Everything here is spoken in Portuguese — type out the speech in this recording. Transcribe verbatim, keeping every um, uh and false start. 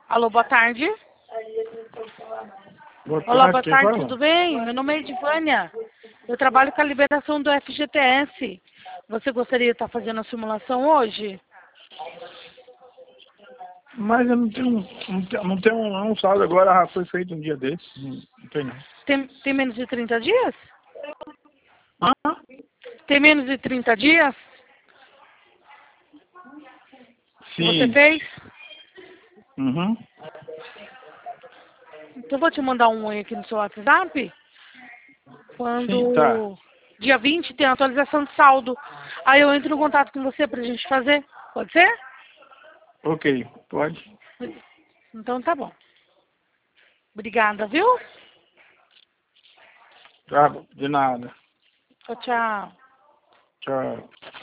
Alô, boa tarde. Boa Olá, tarde, boa quem tarde, fala? tudo bem? Meu nome é Edivânia. Eu trabalho com a liberação do F G T S. Você gostaria de estar fazendo a simulação hoje? Mas eu não tenho, não tenho, não tenho um saldo agora, já foi feito um dia desses, não, não tem não. Tem, tem menos de trinta dias? Ah, Tem menos de trinta dias que você sim. fez? Uhum. Então eu vou te mandar um oi aqui no seu WhatsApp. Sim, tá. Quando dia vinte tem a atualização de saldo. Aí eu entro em contato com você pra gente fazer. Pode ser? Ok, pode. Então tá bom. Obrigada, viu? Tá, de nada. Tchau, tchau. Tchau.